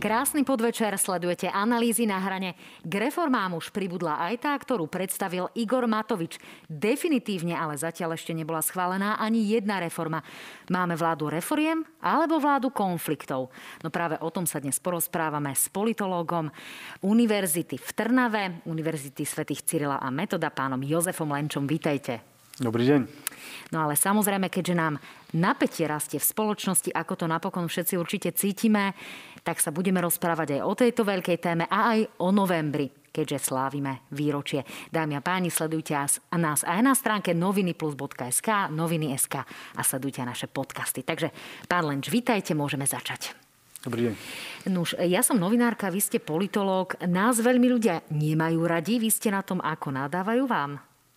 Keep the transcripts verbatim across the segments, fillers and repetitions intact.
Krásny podvečer, sledujete Analýzy na hrane. K reformám už pribudla aj tá, ktorú predstavil Igor Matovič. Definitívne ale zatiaľ ešte nebola schválená ani jedna reforma. Máme vládu reforiem alebo vládu konfliktov? No práve o tom sa dnes porozprávame s politológom Univerzity v Trnave, Univerzity svätých Cyrila a Metoda, pánom Jozefom Lenčom. Vítajte. Dobrý deň. No ale samozrejme, keďže nám napätie rastie v spoločnosti, ako to napokon všetci určite cítime, tak sa budeme rozprávať aj o tejto veľkej téme a aj o novembri, keďže slávime výročie. Dámy a páni, sledujte nás aj na stránke noviny plus bodka es ká, noviny bodka es ká a sledujte naše podcasty. Takže, pán Lenč, vítajte, môžeme začať. Dobrý deň. Nuž, ja som novinárka, vy ste politológ. Nás veľmi ľudia nemajú radi. Vy ste na tom, ako nadávajú vám?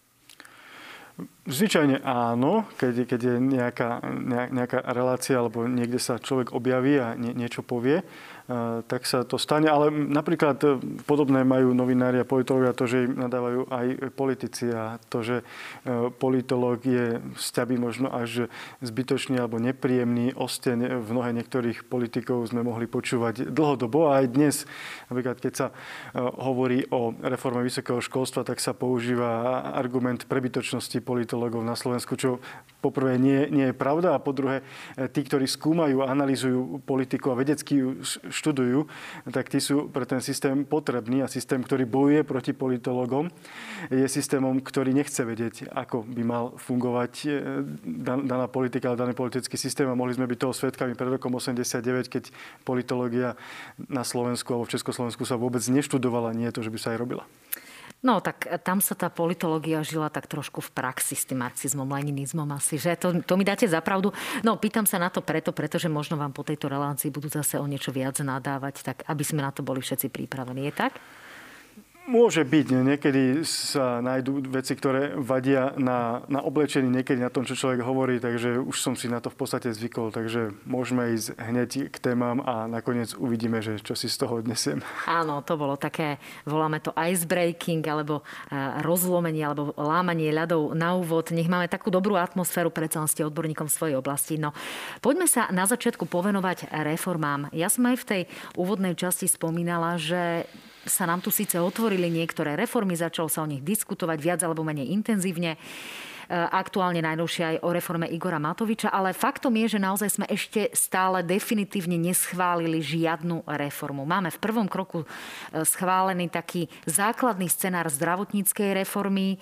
Zvyčajne áno, keď, keď je nejaká, nejaká relácia alebo niekde sa človek objaví a nie, niečo povie, tak sa to stane. Ale napríklad podobné majú novinári a politológovia to, že im nadávajú aj politici a to, že politológ je sťaby možno až zbytočný alebo nepríjemný osteň v nohe niektorých politikov sme mohli počúvať dlhodobo. A aj dnes, napríklad keď sa hovorí o reforme vysokého školstva, tak sa používa argument prebytočnosti politológov na Slovensku, čo poprvé nie, nie je pravda a po druhé, tí, ktorí skúmajú a analyzujú politiku a vedecky ju študujú, tak tí sú pre ten systém potrební a systém, ktorý bojuje proti politológom, je systémom, ktorý nechce vedieť, ako by mal fungovať daná politika, daný politický systém a mohli sme byť toho svedkami pred rokom osemdesiatdeväť, keď politológia na Slovensku alebo v Československu sa vôbec neštudovala, nie je to, že by sa aj robila. No, tak tam sa tá politológia žila tak trošku v praxi s tým marxizmom, leninizmom asi, že? To, to mi dáte za pravdu. No, pýtam sa na to preto, pretože možno vám po tejto relácii budú zase o niečo viac nadávať, tak aby sme na to boli všetci pripravení. Je tak? Môže byť. Niekedy sa nájdú veci, ktoré vadia na, na oblečení, niekedy na tom, čo človek hovorí, takže už som si na to v podstate zvykol. Takže môžeme ísť hneď k témam a nakoniec uvidíme, že čo si z toho odnesiem. Áno, to bolo také, voláme to icebreaking, alebo rozlomenie, alebo lámanie ľadov na úvod. Nech máme takú dobrú atmosféru, predsa ste odborníkom v svojej oblasti. No, poďme sa na začiatku povenovať reformám. Ja som aj v tej úvodnej časti spomínala, že sa nám tu síce otvorili niektoré reformy, začalo sa o nich diskutovať viac alebo menej intenzívne. Aktuálne najnovšie aj o reforme Igora Matoviča, ale faktom je, že naozaj sme ešte stále definitívne neschválili žiadnu reformu. Máme v prvom kroku schválený taký základný scenár zdravotníckej reformy.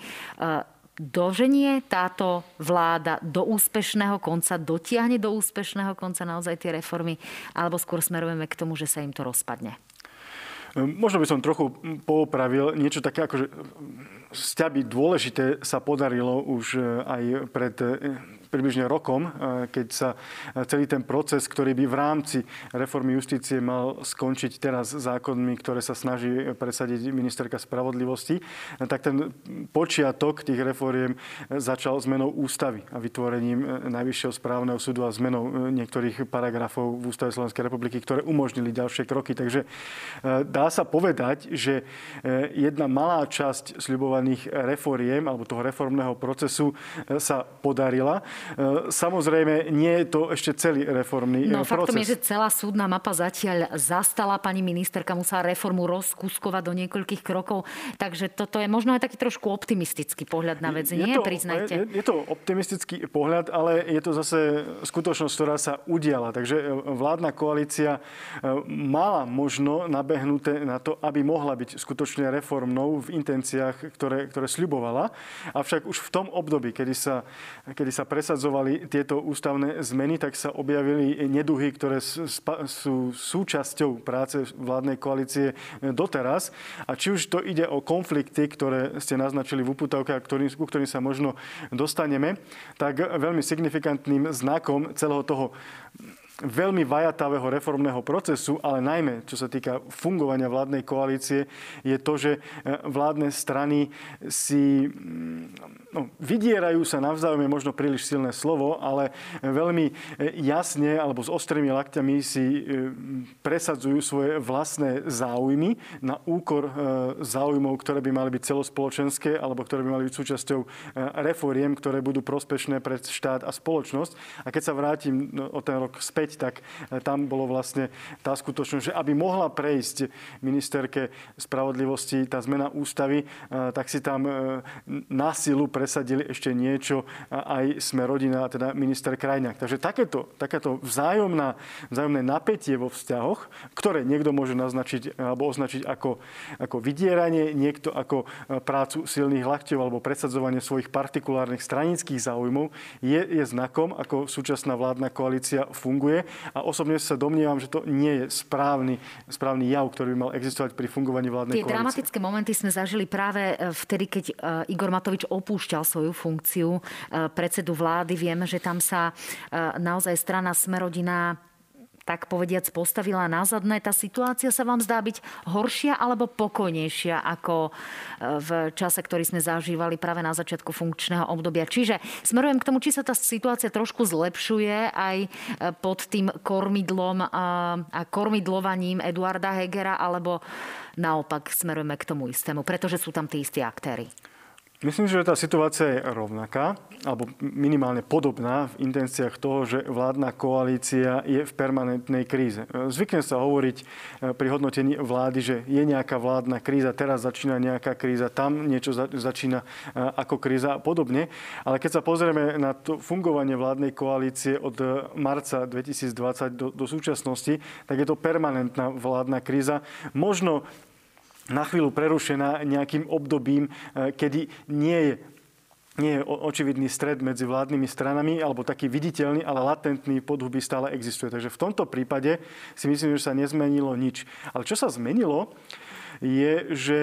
Doženie táto vláda do úspešného konca, dotiahne do úspešného konca naozaj tie reformy, alebo skôr smerujeme k tomu, že sa im to rozpadne? Možno by som trochu poopravil. Niečo také ako, že sťaby dôležité sa podarilo už aj pred približne rokom, keď sa celý ten proces, ktorý by v rámci reformy justície mal skončiť teraz zákonmi, ktoré sa snaží presadiť ministerka spravodlivosti, tak ten počiatok tých reforiem začal zmenou ústavy a vytvorením Najvyššieho správneho súdu a zmenou niektorých paragrafov v Ústave Slovenskej republiky, ktoré umožnili ďalšie kroky. Takže dá sa povedať, že jedna malá časť sľubovaných reforiem alebo toho reformného procesu sa podarila. Samozrejme, nie je to ešte celý reformný no, proces. No faktom je, že celá súdna mapa zatiaľ zastala. Pani ministerka musela reformu rozkuskovať do niekoľkých krokov. Takže toto je možno aj taký trošku optimistický pohľad na vec. Nie, to, priznajte. Je, je to optimistický pohľad, ale je to zase skutočnosť, ktorá sa udiala. Takže vládna koalícia mala možno nabehnuté na to, aby mohla byť skutočne reformnou v intenciách, ktoré, ktoré sľubovala. Avšak už v tom období, kedy sa, kedy sa presadzovali tieto ústavné zmeny, tak sa objavili neduhy, ktoré sú súčasťou práce vládnej koalície doteraz. A či už to ide o konflikty, ktoré ste naznačili v uputavkách, ku ktorým sa možno dostaneme, tak veľmi signifikantným znakom celého toho veľmi vajatavého reformného procesu, ale najmä, čo sa týka fungovania vládnej koalície, je to, že vládne strany si no, vydierajú sa navzájom, je možno príliš silné slovo, ale veľmi jasne alebo s ostrými lakťami si presadzujú svoje vlastné záujmy na úkor záujmov, ktoré by mali byť celospoločenské alebo ktoré by mali byť súčasťou reforiem, ktoré budú prospešné pre štát a spoločnosť. A keď sa vrátim o ten rok späť, päť, tak tam bolo vlastne tá skutočnosť, že aby mohla prejsť ministerke spravodlivosti tá zmena ústavy, tak si tam na silu presadili ešte niečo aj Sme rodina, teda minister Krajňák. Takže takéto, takéto vzájomná, vzájomné napätie vo vzťahoch, ktoré niekto môže naznačiť alebo označiť ako, ako vydieranie, niekto ako prácu silných lakťov alebo presadzovanie svojich partikulárnych stranických záujmov, je, je znakom, ako súčasná vládna koalícia funguje. A osobne sa domnievam, že to nie je správny, správny jav, ktorý by mal existovať pri fungovaní vládnej Tie koalície. Tie dramatické momenty sme zažili práve vtedy, keď Igor Matovič opúšťal svoju funkciu predsedu vlády. Vieme, že tam sa naozaj strana Sme rodina, tak povediac, postavila na zadné. Tá situácia sa vám zdá byť horšia alebo pokojnejšia ako v čase, ktorý sme zažívali práve na začiatku funkčného obdobia? Čiže smerujem k tomu, či sa tá situácia trošku zlepšuje aj pod tým kormidlom a kormidlovaním Eduarda Hegera, alebo naopak smerujeme k tomu istému, pretože sú tam tí istí aktéri. Myslím, že tá situácia je rovnaká, alebo minimálne podobná v intenciách toho, že vládna koalícia je v permanentnej kríze. Zvykne sa hovoriť pri hodnotení vlády, že je nejaká vládna kríza, teraz začína nejaká kríza, tam niečo začína ako kríza a podobne. Ale keď sa pozrieme na to fungovanie vládnej koalície od marca dvetisícdvadsať do, do súčasnosti, tak je to permanentná vládna kríza. Možno na chvíľu prerušená nejakým obdobím, kedy nie je, nie je očividný stred medzi vládnymi stranami, alebo taký viditeľný, ale latentný podhubí stále existuje. Takže v tomto prípade si myslím, že sa nezmenilo nič. Ale čo sa zmenilo, je, že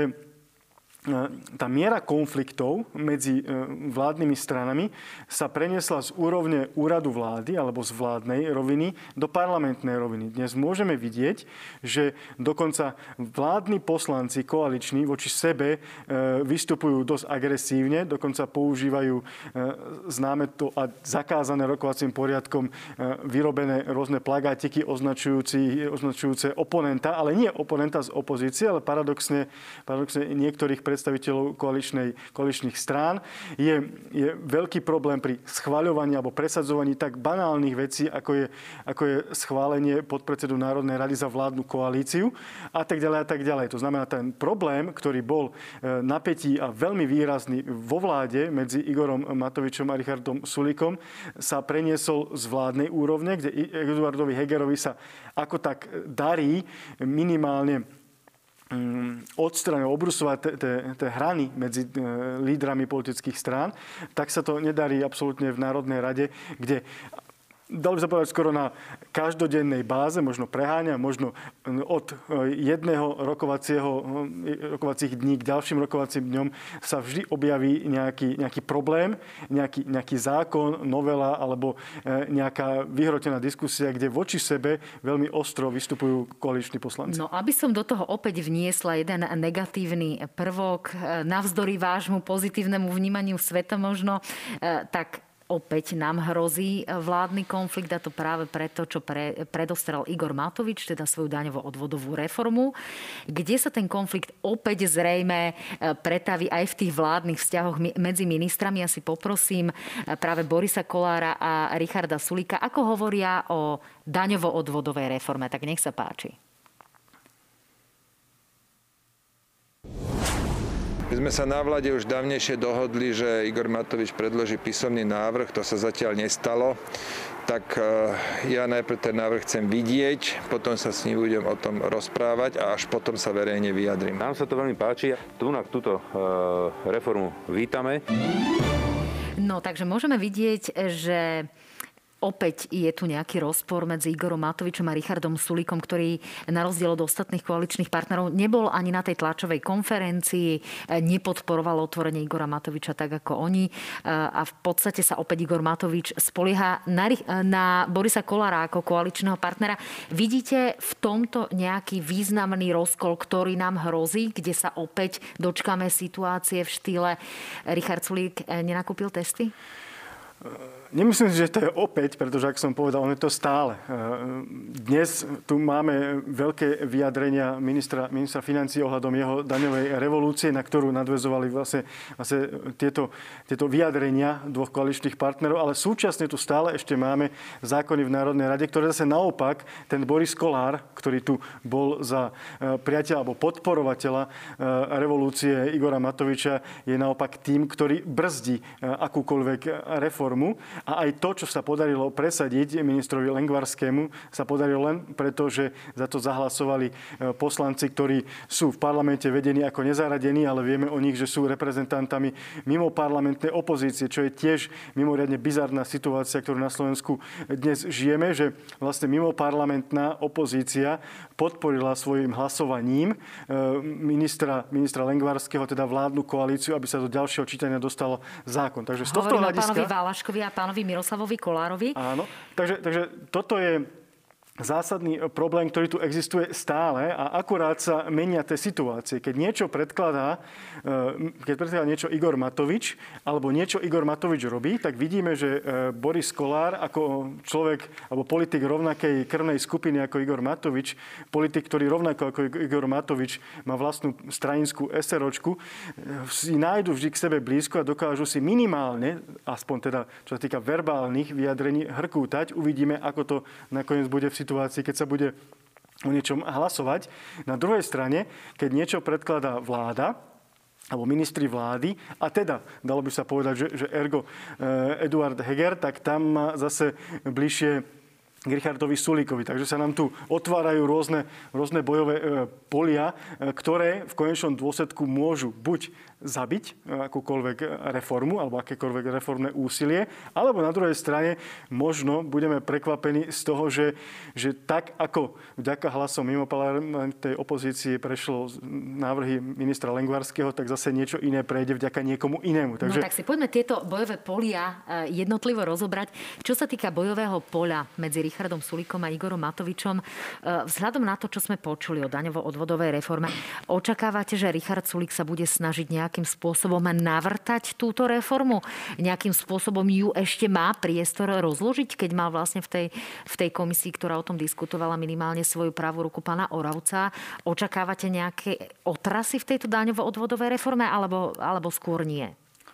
tá miera konfliktov medzi vládnymi stranami sa preniesla z úrovne úradu vlády alebo z vládnej roviny do parlamentnej roviny. Dnes môžeme vidieť, že dokonca vládni poslanci koaliční voči sebe vystupujú dosť agresívne, dokonca používajú známe to a zakázané rokovacím poriadkom vyrobené rôzne plagátiky označujúce oponenta, ale nie oponenta z opozície, ale paradoxne, paradoxne niektorých predstaviteľov koaličnej, koaličných strán. Je, je veľký problém pri schvaľovaní alebo presadzovaní tak banálnych vecí, ako je, ako je schválenie podpredsedu Národnej rady za vládnu koalíciu a tak ďalej a tak ďalej. To znamená, ten problém, ktorý bol napätý a veľmi výrazný vo vláde medzi Igorom Matovičom a Richardom Sulíkom, sa preniesol z vládnej úrovne, kde Eduardovi Hegerovi sa ako tak darí minimálne odstrániť, obrusovať tie hrany medzi lídrami politických strán, tak sa to nedarí absolútne v Národnej rade, kde dalo by sa povedať skoro na každodennej báze, možno preháňa, možno od jedného rokovacieho, rokovacích dní k ďalším rokovacím dňom sa vždy objaví nejaký, nejaký problém, nejaký, nejaký zákon, novela alebo nejaká vyhrotená diskusia, kde voči sebe veľmi ostro vystupujú koaliční poslanci. No, aby som do toho opäť vniesla jeden negatívny prvok, navzdory vášmu pozitívnemu vnímaniu sveta možno, tak opäť nám hrozí vládny konflikt, a to práve preto, čo pre, predostrel Igor Matovič, teda svoju daňovo-odvodovú reformu, kde sa ten konflikt opäť zrejme pretaví aj v tých vládnych vzťahoch medzi ministrami. Ja si poprosím práve Borisa Kollára a Richarda Sulíka, ako hovoria o daňovo-odvodovej reforme. Tak nech sa páči. My sme sa na vláde už dávnejšie dohodli, že Igor Matovič predloží písomný návrh, to sa zatiaľ nestalo. Tak ja najprv ten návrh chcem vidieť, potom sa s ním budem o tom rozprávať a až potom sa verejne vyjadrím. Nám sa to veľmi páči. Tu na túto reformu vítame. No, takže môžeme vidieť, že opäť je tu nejaký rozpor medzi Igorom Matovičom a Richardom Sulíkom, ktorý na rozdiel od ostatných koaličných partnerov nebol ani na tej tlačovej konferencii, nepodporoval otvorenie Igora Matoviča tak ako oni. A v podstate sa opäť Igor Matovič spolieha na, na Borisa Kollára ako koaličného partnera. Vidíte v tomto nejaký významný rozkol, ktorý nám hrozí, kde sa opäť dočkáme situácie v štýle Richard Sulík nenakúpil testy? Nemyslím si, že to je opäť, pretože, ak som povedal, on je to stále. Dnes tu máme veľké vyjadrenia ministra, ministra financií ohľadom jeho daňovej revolúcie, na ktorú nadväzovali vlastne, vlastne tieto, tieto vyjadrenia dvoch koaličných partnerov, ale súčasne tu stále ešte máme zákony v Národnej rade, ktoré zase naopak, ten Boris Kollár, ktorý tu bol za priateľa alebo podporovateľa revolúcie Igora Matoviča, je naopak tým, ktorý brzdí akúkoľvek reformu. A aj to, čo sa podarilo presadiť ministrovi Lengvarskému, sa podarilo len preto, že za to zahlasovali poslanci, ktorí sú v parlamente vedení ako nezaradení, ale vieme o nich, že sú reprezentantami mimo parlamentnej opozície, čo je tiež mimoriadne bizarná situácia, ktorú na Slovensku dnes žijeme, že vlastne mimo parlamentná opozícia podporila svojim hlasovaním ministra, ministra Lengvarského, teda vládnu koalíciu, aby sa do ďalšieho čítania dostalo zákon. Takže z tohto Hovoríme hľadiska... pánovi Valaškovi a pánovi Miroslavovi Kollárovi. Áno, takže, takže toto je zásadný problém, ktorý tu existuje stále a akurát sa menia tie situácie. Keď niečo predkladá, keď predkladá niečo Igor Matovič alebo niečo Igor Matovič robí, tak vidíme, že Boris Kollár ako človek alebo politik rovnakej krvnej skupiny ako Igor Matovič, politik, ktorý rovnako ako Igor Matovič má vlastnú stranickú SROčku, si nájdu vždy k sebe blízko a dokážu si minimálne, aspoň teda čo sa týka verbálnych vyjadrení, hrkútať. Uvidíme, ako to nakoniec bude v situácii, keď sa bude o niečom hlasovať. Na druhej strane, keď niečo predkladá vláda, alebo ministri vlády, a teda, dalo by sa povedať, že, že ergo Eduard Heger, tak tam má zase bližšie k Richardovi Sulíkovi. Takže sa nám tu otvárajú rôzne, rôzne bojové polia, ktoré v konečnom dôsledku môžu buď zabiť akúkoľvek reformu alebo akékoľvek reformné úsilie, alebo na druhej strane možno budeme prekvapení z toho, že, že tak ako vďaka hlasom mimo parlamentnej opozície prešlo návrhy ministra Lengvarského, tak zase niečo iné prejde vďaka niekomu inému. Takže... No tak si poďme tieto bojové polia jednotlivo rozobrať. Čo sa týka bojového poľa medzi Richardom Sulíkom a Igorom Matovičom, vzhľadom na to, čo sme počuli o daňovo-odvodovej reforme, očakávate, že Richard Sulík sa bude snažiť nejak nejakým spôsobom navrtať túto reformu? Nejakým spôsobom ju ešte má priestor rozložiť, keď mal vlastne v tej, v tej komisii, ktorá o tom diskutovala, minimálne svoju pravú ruku pána Oravca? Očakávate nejaké otrasy v tejto daňovo-odvodovej reforme alebo, alebo skôr nie?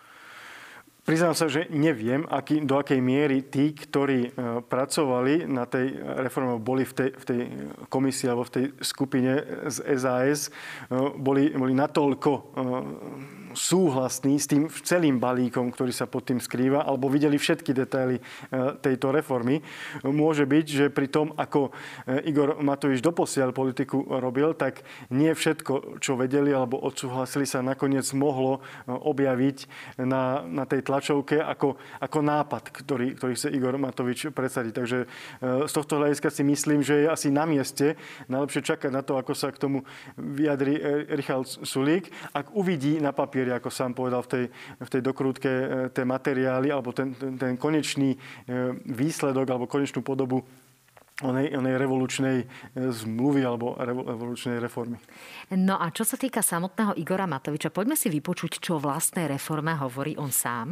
Priznám sa, že neviem, aký, do akej miery tí, ktorí pracovali na tej reforme, boli v tej, v tej komisii alebo v tej skupine z es a es, boli, boli natoľko súhlasní s tým celým balíkom, ktorý sa pod tým skrýva, alebo videli všetky detaily tejto reformy. Môže byť, že pri tom, ako Igor Matovič doposiaľ politiku robil, tak nie všetko, čo vedeli alebo odsúhlasili, sa nakoniec mohlo objaviť na, na tej tlačovke ako, ako nápad, ktorý, ktorý chce Igor Matovič predsadiť. Takže z tohto hľadiska si myslím, že je asi na mieste najlepšie čakať na to, ako sa k tomu vyjadri Richard Sulík. Ak uvidí na papieri, ako sám povedal v tej, v tej dokrútke, tie materiály alebo ten, ten, ten konečný výsledok alebo konečnú podobu onej, onej revolučnej zmluvy alebo revolučnej reformy. No a čo sa týka samotného Igora Matoviča, poďme si vypočuť, čo o vlastnej reforme hovorí on sám.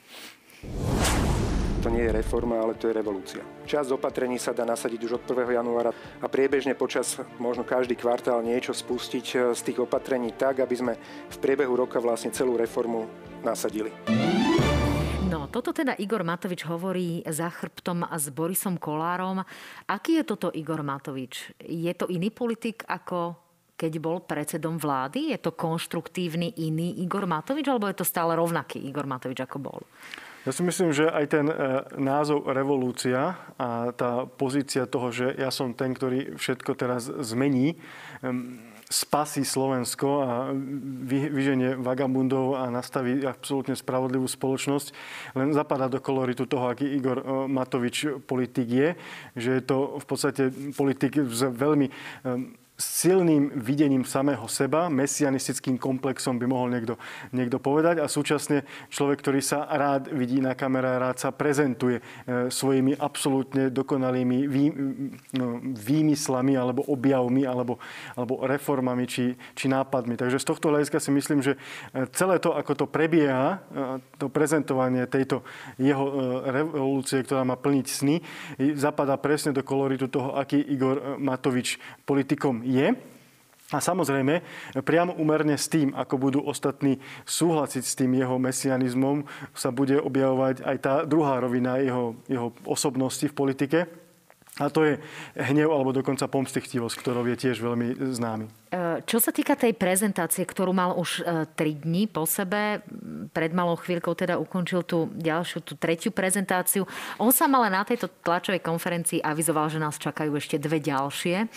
To nie je reforma, ale to je revolúcia. Časť opatrení sa dá nasadiť už od prvého januára a priebežne počas možno každý kvartál niečo spustiť z tých opatrení tak, aby sme v priebehu roka vlastne celú reformu nasadili. No, toto teda Igor Matovič hovorí za chrbtom s Borisom Kollárom. Aký je toto Igor Matovič? Je to iný politik ako keď bol predsedom vlády? Je to konštruktívny iný Igor Matovič, alebo je to stále rovnaký Igor Matovič, ako bol? Ja si myslím, že aj ten názov revolúcia a tá pozícia toho, že ja som ten, ktorý všetko teraz zmení, spasí Slovensko a vyženie vagabundov a nastaví absolútne spravodlivú spoločnosť, len zapadá do koloritu toho, aký Igor Matovič politik je, že je to v podstate politik s veľmi silným videním samého seba, mesianistickým komplexom by mohol niekto, niekto povedať a súčasne človek, ktorý sa rád vidí na kamere, rád sa prezentuje e, svojimi absolútne dokonalými vý, no, výmyslami alebo objavmi alebo, alebo reformami či, či nápadmi. Takže z tohto hľadiska si myslím, že celé to, ako to prebieha, to prezentovanie tejto jeho revolúcie, ktorá má plniť sny, zapadá presne do koloritu toho, aký Igor Matovič politikom je. A samozrejme, priamo úmerne s tým, ako budú ostatní súhlasiť s tým jeho mesianizmom, sa bude objavovať aj tá druhá rovina jeho, jeho osobnosti v politike. A to je hnev alebo dokonca pomstychtivosť, ktorou je tiež veľmi známy. Čo sa týka tej prezentácie, ktorú mal už tri dni po sebe, pred malou chvíľkou teda ukončil tú ďalšiu, tú tretiu prezentáciu. On sa ale na tejto tlačovej konferencii avizoval, že nás čakajú ešte dve ďalšie.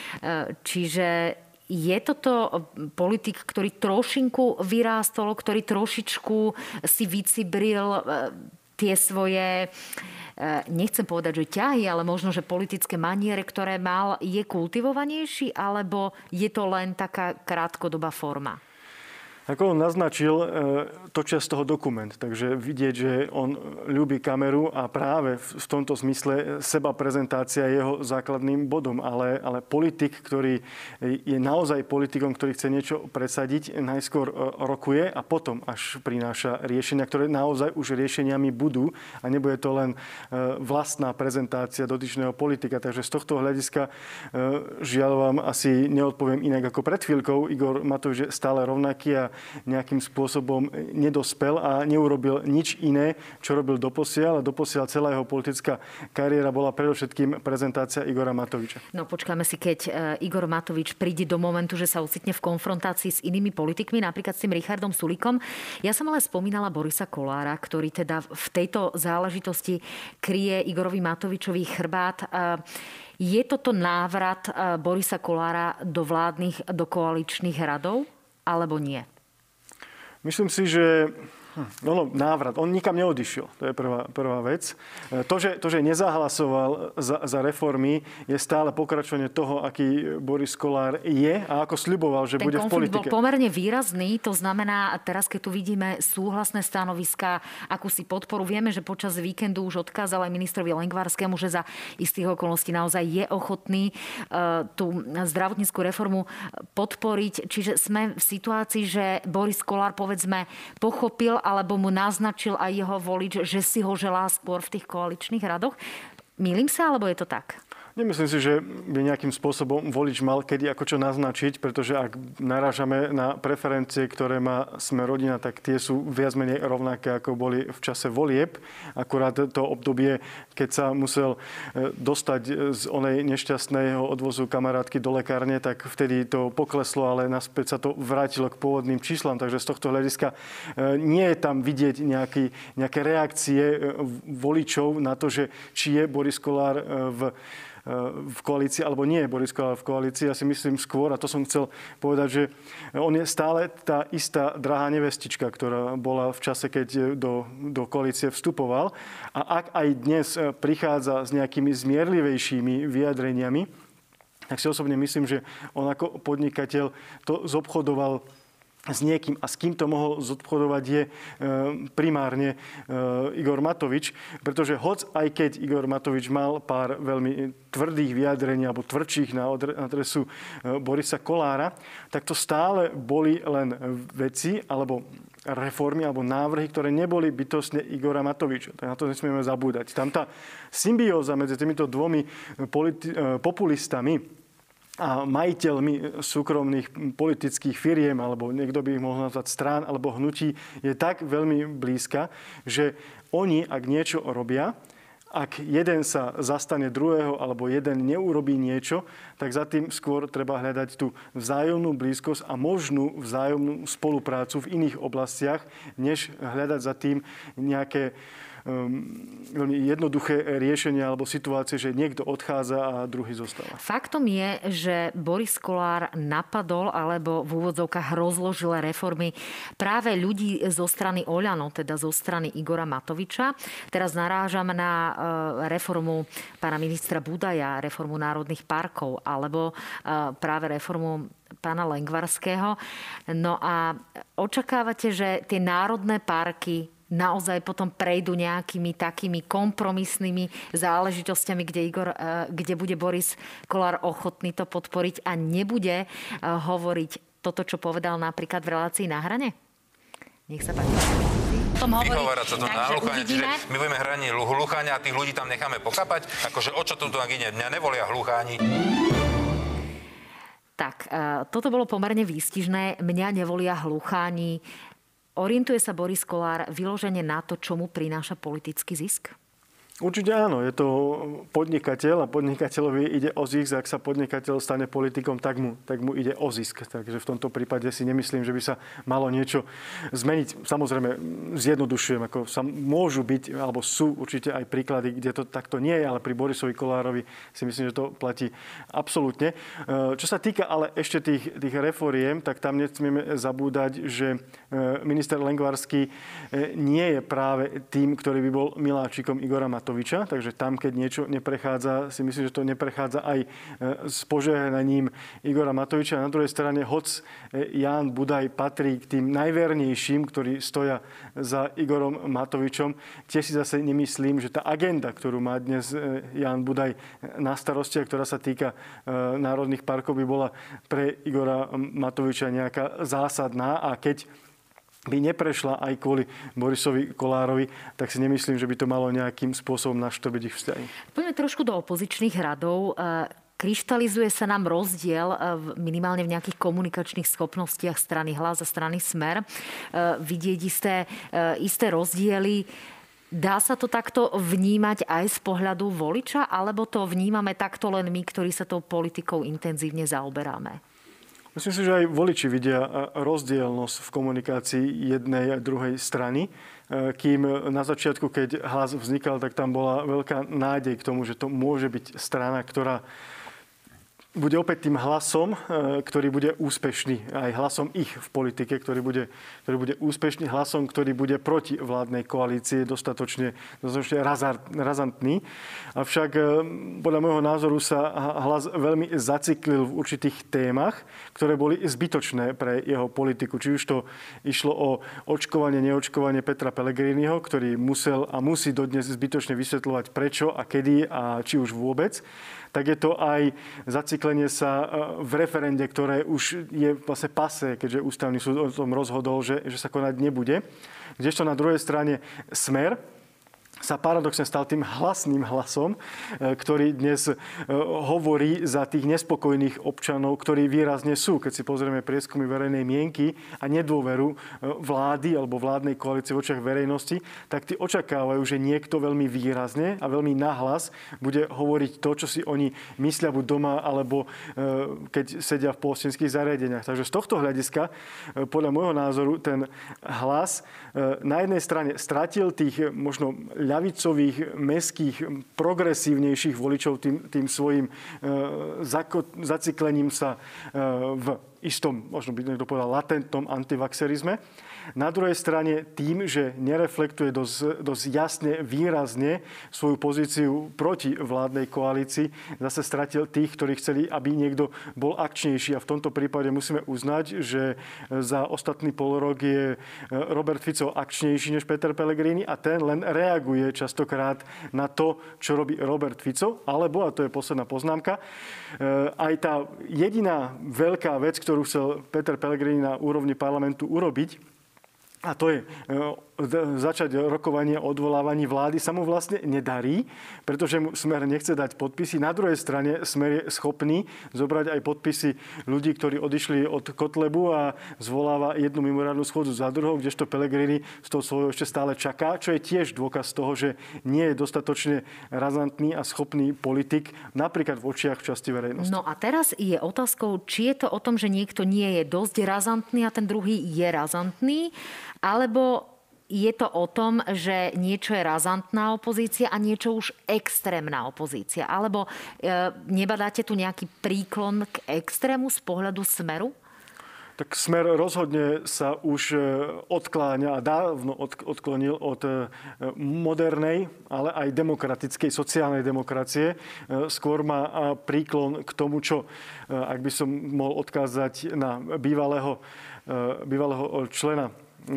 Čiže je toto politik, ktorý trošinku vyrástol, ktorý trošičku si vycibril tie svoje, nechcem povedať, že ťahy, ale možno, že politické maniere, ktoré mal, je kultivovanejší, alebo je to len taká krátkodobá forma? Ako on naznačil, točia z toho dokument. Takže vidieť, že on ľúbi kameru a práve v tomto zmysle seba prezentácia je jeho základným bodom. Ale, ale politik, ktorý je naozaj politikom, ktorý chce niečo presadiť, najskôr rokuje a potom až prináša riešenia, ktoré naozaj už riešeniami budú a nebude to len vlastná prezentácia dotyčného politika. Takže z tohto hľadiska žiaľ vám asi neodpoviem inak ako pred chvíľkou. Igor Matovič je stále rovnaký a nejakým spôsobom nedospel a neurobil nič iné, čo robil doposiaľ. A doposiaľ celá jeho politická kariéra bola predovšetkým prezentácia Igora Matoviča. No počkáme si, keď Igor Matovič príde do momentu, že sa ocitne v konfrontácii s inými politikmi, napríklad s tým Richardom Sulíkom. Ja som ale spomínala Borisa Kollára, ktorý teda v tejto záležitosti kryje Igorovi Matovičovi chrbát. Je toto návrat Borisa Kollára do vládnych, do koaličných radov, alebo nie? Myslím si, že no, návrat. On nikam neodišiel. To je prvá, prvá vec. To že, to, že nezahlasoval za, za reformy, je stále pokračovanie toho, aký Boris Kollár je a ako sľuboval, že ten bude v politike. Ten konflikt bol pomerne výrazný. To znamená, teraz keď tu vidíme súhlasné stanoviská, akúsi podporu, vieme, že počas víkendu už odkázal aj ministrovi Lengvarskému, že za istých okolností naozaj je ochotný uh, tú zdravotníckú reformu podporiť. Čiže sme v situácii, že Boris Kollár, povedzme, pochopil alebo mu naznačil aj jeho volič, že si ho želá skôr v tých koaličných radoch. Mýlim sa, alebo je to tak? Nemyslím si, že by nejakým spôsobom volič mal kedy ako čo naznačiť, pretože ak narážame na preferencie, ktoré má Sme rodina, tak tie sú viac menej rovnaké, ako boli v čase volieb. Akurát to obdobie, keď sa musel dostať z onej nešťastného odvozu kamarátky do lekárne, tak vtedy to pokleslo, ale naspäť sa to vrátilo k pôvodným číslam. Takže z tohto hľadiska nie je tam vidieť nejaký, nejaké reakcie voličov na to, že či je Boris Kollár v v koalícii, alebo nie je Boris Kollár v koalícii. Ja si myslím skôr, a to som chcel povedať, že on je stále tá istá drahá nevestička, ktorá bola v čase, keď do, do koalície vstupoval. A ak aj dnes prichádza s nejakými zmierlivejšími vyjadreniami, tak si osobne myslím, že on ako podnikateľ to zobchodoval s niekým a s kým to mohol zodpovedať je primárne Igor Matovič, pretože hoc aj keď Igor Matovič mal pár veľmi tvrdých vyjadrení alebo tvrdších na adresu Borisa Kollára, tak to stále boli len veci alebo reformy alebo návrhy, ktoré neboli bytostne Igora Matoviča. Tak na to nesmieme zabúdať. Tam tá symbióza medzi týmito dvomi politi- populistami a majiteľmi súkromných politických firiem, alebo niekto by ich mohol nazvať strán alebo hnutí, je tak veľmi blízka, že oni, ak niečo robia, ak jeden sa zastane druhého alebo jeden neurobí niečo, tak za tým skôr treba hľadať tú vzájomnú blízkosť a možnú vzájomnú spoluprácu v iných oblastiach, než hľadať za tým nejaké veľmi jednoduché riešenie alebo situácie, že niekto odchádza a druhý zostáva. Faktom je, že Boris Kollár napadol alebo v úvodzovkách rozložil reformy práve ľudí zo strany Oľano, teda zo strany Igora Matoviča. Teraz narážam na reformu pána ministra Budaja, reformu národných parkov alebo práve reformu pána Lengvarského. No a očakávate, že tie národné parky naozaj potom prejdú nejakými takými kompromisnými záležitosťami, kde, Igor, kde bude Boris Kollár ochotný to podporiť a nebude hovoriť toto, čo povedal napríklad v relácii Na hrane? Nech sa páči. Vyhovárať sa to na hluchanie, čiže my budeme hranie hlucháňa a tých ľudí tam necháme pokapať? Akože o čo tu tak ide? Mňa nevolia hlucháni. Tak, toto bolo pomerne výstižné. Mňa nevolia hlucháni. Orientuje sa Boris Kollár vyložene na to, čo mu prináša politický zisk? Určite áno. Je to podnikateľ a podnikateľovi ide o zisk. Ak sa podnikateľ stane politikom, tak mu, tak mu ide o zisk. Takže v tomto prípade si nemyslím, že by sa malo niečo zmeniť. Samozrejme, zjednodušujem, ako sa môžu byť, alebo sú určite aj príklady, kde to takto nie je, ale pri Borisovi Kollárovi si myslím, že to platí absolútne. Čo sa týka ale ešte tých, tých reforiem, tak tam nesmieme zabúdať, že minister Lengvarský nie je práve tým, ktorý by bol miláčikom Igora Matoviča, takže tam, keď niečo neprechádza, si myslím, že to neprechádza aj s požehnaním Igora Matoviča. Na druhej strane, hoc Ján Budaj patrí k tým najvernejším, ktorí stoja za Igorom Matovičom, tiež si zase nemyslím, že tá agenda, ktorú má dnes Ján Budaj na starosti a ktorá sa týka národných parkov, by bola pre Igora Matoviča nejaká zásadná. A keď by neprešla aj kvôli Borisovi Kollárovi, tak si nemyslím, že by to malo nejakým spôsobom naštrbiť ich vzťahy. Poďme trošku do opozičných radov. Kryštalizuje sa nám rozdiel minimálne v nejakých komunikačných schopnostiach strany Hlas a strany Smer. Vidieť isté, isté rozdiely. Dá sa to takto vnímať aj z pohľadu voliča, alebo to vnímame takto len my, ktorí sa tou politikou intenzívne zaoberáme? Myslím si, že aj voliči vidia rozdielnosť v komunikácii jednej a druhej strany. Kým na začiatku, keď Hlas vznikal, tak tam bola veľká nádej k tomu, že to môže byť strana, ktorá bude opäť tým hlasom, ktorý bude úspešný. Aj hlasom ich v politike, ktorý bude, ktorý bude úspešný. Hlasom, ktorý bude proti vládnej koalície dostatočne, dostatočne razantný. Avšak podľa môjho názoru sa Hlas veľmi zaciklil v určitých témach, ktoré boli zbytočné pre jeho politiku. Či už to išlo o očkovanie, neočkovanie Petra Pellegriniho, ktorý musel a musí dodnes zbytočne vysvetľovať prečo a kedy a či už vôbec, tak je to aj zaciklenie sa v referende, ktoré už je vlastne pase, keďže ústavný súd o tom rozhodol, že, že sa konať nebude. Kdežto na druhej strane Smer sa paradoxne stal tým hlasným hlasom, ktorý dnes hovorí za tých nespokojných občanov, ktorí výrazne sú. Keď si pozrieme prieskumy verejnej mienky a nedôveru vlády alebo vládnej koalície v očiach verejnosti, tak tí očakávajú, že niekto veľmi výrazne a veľmi nahlas bude hovoriť to, čo si oni myslia buď doma, alebo keď sedia v pohostinských zariadeniach. Takže z tohto hľadiska, podľa môjho názoru, ten Hlas na jednej strane stratil tých možno ľavicových, mestských, progresívnejších voličov tým, tým svojim e, zako, zaciklením sa e, v istom, možno by niekto povedal, latentnom antivaxerizme. Na druhej strane tým, že nereflektuje dosť, dosť jasne, výrazne svoju pozíciu proti vládnej koalícii, zase stratil tých, ktorí chceli, aby niekto bol akčnejší. A v tomto prípade musíme uznať, že za ostatný pol rok je Robert Fico akčnejší než Peter Pellegrini a ten len reaguje častokrát na to, čo robí Robert Fico, alebo, a to je posledná poznámka, aj tá jediná veľká vec, ktorú chcel Peter Pellegrini na úrovni parlamentu urobiť, a to je začať rokovanie o odvolávaní vlády, sa mu vlastne nedarí, pretože mu Smer nechce dať podpisy. Na druhej strane Smer je schopný zobrať aj podpisy ľudí, ktorí odišli od Kotlebu a zvoláva jednu mimoriadnu schôdzu za druhou, kdežto Pellegrini z toho svojho ešte stále čaká, čo je tiež dôkaz toho, že nie je dostatočne razantný a schopný politik, napríklad v očiach časti verejnosti. No a teraz je otázkou, či je to o tom, že niekto nie je dosť razantný a ten druhý je razantný, alebo je to o tom, že niečo je razantná opozícia a niečo už extrémna opozícia? Alebo e, nebadáte tu nejaký príklon k extrému z pohľadu Smeru? Tak Smer rozhodne sa už odkláňa a dávno odklonil od modernej, ale aj demokratickej, sociálnej demokracie. Skôr má príklon k tomu, čo, ak by som mohol odkázať na bývalého, bývalého člena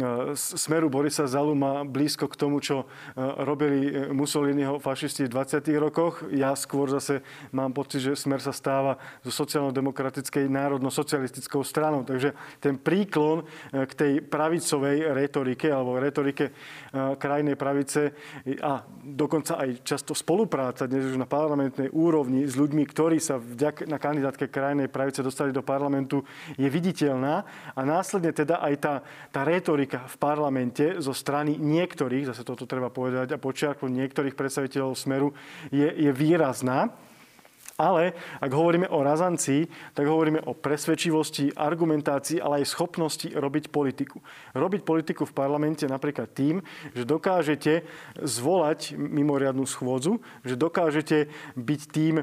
Smeru Borisa Zalu, má blízko k tomu, čo robili Mussoliniho fašisti v dvadsiatych rokoch. Ja skôr zase mám pocit, že Smer sa stáva zo sociálno-demokratickej národno-socialistickou stranou. Takže ten príklon k tej pravicovej retorike alebo retorike krajnej pravice a dokonca aj často spolupráca dnes už na parlamentnej úrovni s ľuďmi, ktorí sa vďaka na kandidátke krajnej pravice dostali do parlamentu, je viditeľná. A následne teda aj tá, tá retorika v parlamente zo strany niektorých, zase toto treba povedať a počiarknúť, niektorých predstaviteľov Smeru je, je výrazná. Ale ak hovoríme o razancii, tak hovoríme o presvedčivosti, argumentácii, ale aj schopnosti robiť politiku. Robiť politiku v parlamente napríklad tým, že dokážete zvolať mimoriadnu schôdzu, že dokážete byť tým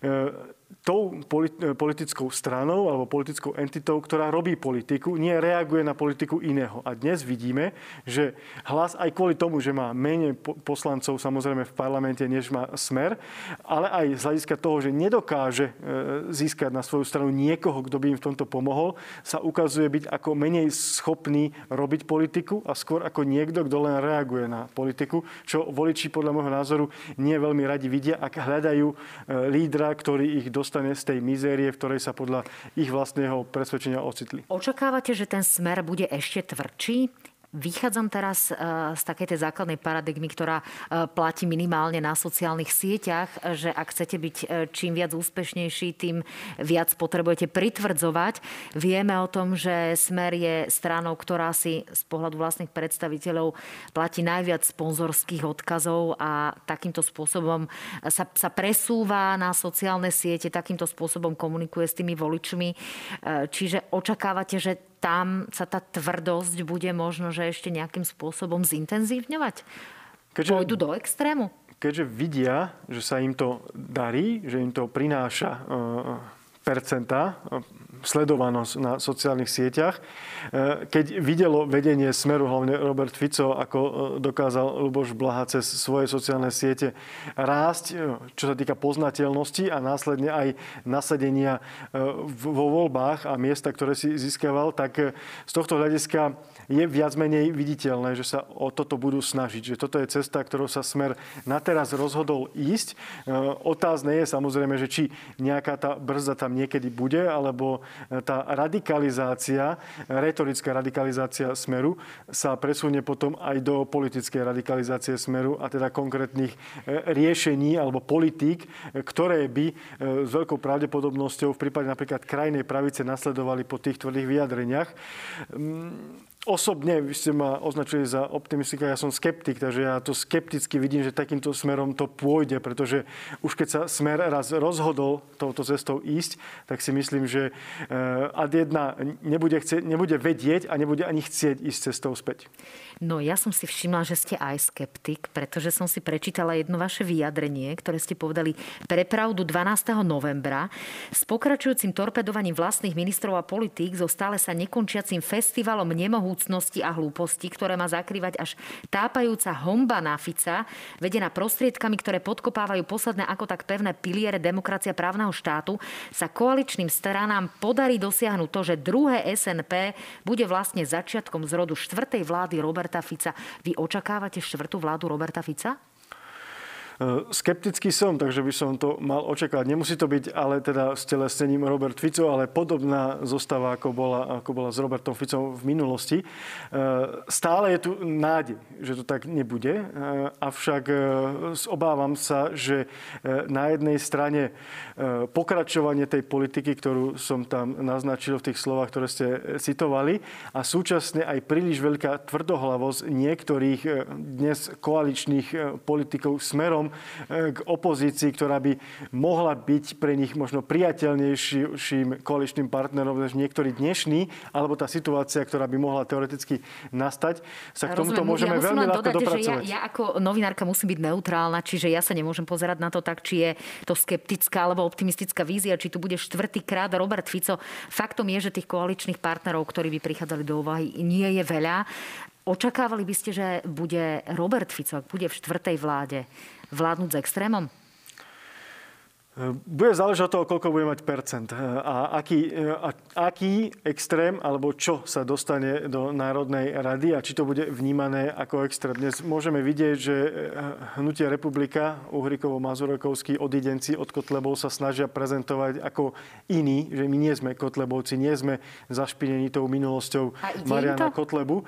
e, tou politickou stranou alebo politickou entitou, ktorá robí politiku, nie reaguje na politiku iného. A dnes vidíme, že Hlas aj kvôli tomu, že má menej poslancov samozrejme v parlamente, než má Smer, ale aj z hľadiska toho, že nedokáže získať na svoju stranu niekoho, kto by im v tomto pomohol, sa ukazuje byť ako menej schopný robiť politiku a skôr ako niekto, kto len reaguje na politiku, čo voliči podľa môjho názoru nie veľmi radi vidia, ak hľadajú lídra, ktorý ich dostane z tej mizérie, v ktorej sa podľa ich vlastného presvedčenia ocitli. Očakávate, že ten Smer bude ešte tvrdší? Vychádzam teraz z takej tej základnej paradigmy, ktorá platí minimálne na sociálnych sieťach, že ak chcete byť čím viac úspešnejší, tým viac potrebujete pritvrdzovať. Vieme o tom, že Smer je stranou, ktorá si z pohľadu vlastných predstaviteľov platí najviac sponzorských odkazov a takýmto spôsobom sa, sa presúva na sociálne siete, takýmto spôsobom komunikuje s tými voličmi. Čiže očakávate, že tam sa tá tvrdosť bude možno, že ešte nejakým spôsobom zintenzívňovať? Keďže, pôjdu do extrému? Keďže vidia, že sa im to darí, že im to prináša uh, percentá, sledovanosť na sociálnych sieťach. Keď videlo vedenie Smeru, hlavne Robert Fico, ako dokázal Ľuboš Blaha cez svoje sociálne siete rásť, čo sa týka poznateľnosti a následne aj nasadenia vo voľbách a miesta, ktoré si získaval, tak z tohto hľadiska je viac menej viditeľné, že sa o toto budú snažiť. Že toto je cesta, ktorou sa Smer na teraz rozhodol ísť. Otázne je samozrejme, že či nejaká tá brzda tam niekedy bude, alebo tá radikalizácia, retorická radikalizácia Smeru sa presunie potom aj do politickej radikalizácie Smeru a teda konkrétnych riešení alebo politík, ktoré by s veľkou pravdepodobnosťou v prípade napríklad krajnej pravice nasledovali po tých tvrdých vyjadreniach. Osobne, vy ste ma označili za optimistika, ja som skeptik, takže ja to skepticky vidím, že takýmto smerom to pôjde, pretože už keď sa Smer raz rozhodol touto cestou ísť, tak si myslím, že ad jedna nebude, chce, nebude vedieť a nebude ani chcieť ísť cestou späť. No ja som si všimla, že ste aj skeptik, pretože som si prečítala jedno vaše vyjadrenie, ktoré ste povedali pre Pravdu dvanásteho novembra. S pokračujúcim torpedovaním vlastných ministrov a politík so stále sa nekončiacim festivalom nemohúcnosti a hlúposti, ktoré má zakrývať až tápajúca honba na Fica, vedená prostriedkami, ktoré podkopávajú posledné ako tak pevné piliere demokracia právneho štátu, sa koaličným stranám podarí dosiahnuť to, že druhé es en pé bude vlastne začiatkom zrodu štvrtej vlády Roberta Fica. Vy očakávate štvrtú vládu Roberta Fica? Skeptický som, takže by som to mal očakávať. Nemusí to byť ale teda s telesnením Robert Fico, ale podobná zostava, ako bola, ako bola s Robertom Ficom v minulosti. Stále je tu nádej, že to tak nebude. Avšak obávam sa, že na jednej strane pokračovanie tej politiky, ktorú som tam naznačil v tých slovách, ktoré ste citovali, a súčasne aj príliš veľká tvrdohlavosť niektorých dnes koaličných politikov smerom k opozícii, ktorá by mohla byť pre nich možno priateľnejším koaličným partnerom než niektorý dnešný, alebo tá situácia, ktorá by mohla teoreticky nastať, sa k tomuto Rozumiem, môžeme ja veľmi ľahko dopracovať. Ja, ja ako novinárka musím byť neutrálna, čiže ja sa nemôžem pozerať na to tak, či je to skeptická alebo optimistická vízia, či tu bude štvrtýkrát Robert Fico. Faktom je, že tých koaličných partnerov, ktorí by prichádzali do úvahy, nie je veľa. Očakávali by ste, že bude Robert Fico, ak bude v štvrtej vláde, vládnuť s extrémom? Bude záležať od toho, koľko bude mať percent a aký, a, aký extrém alebo čo sa dostane do Národnej rady a či to bude vnímané ako extrém. Dnes môžeme vidieť, že hnutie Republika, Uhrikovo-Mazurokovskí odidenci od Kotlebov sa snažia prezentovať ako iní, že my nie sme Kotlebovci, nie sme zašpinení tou minulosťou Mariana Kotlebu.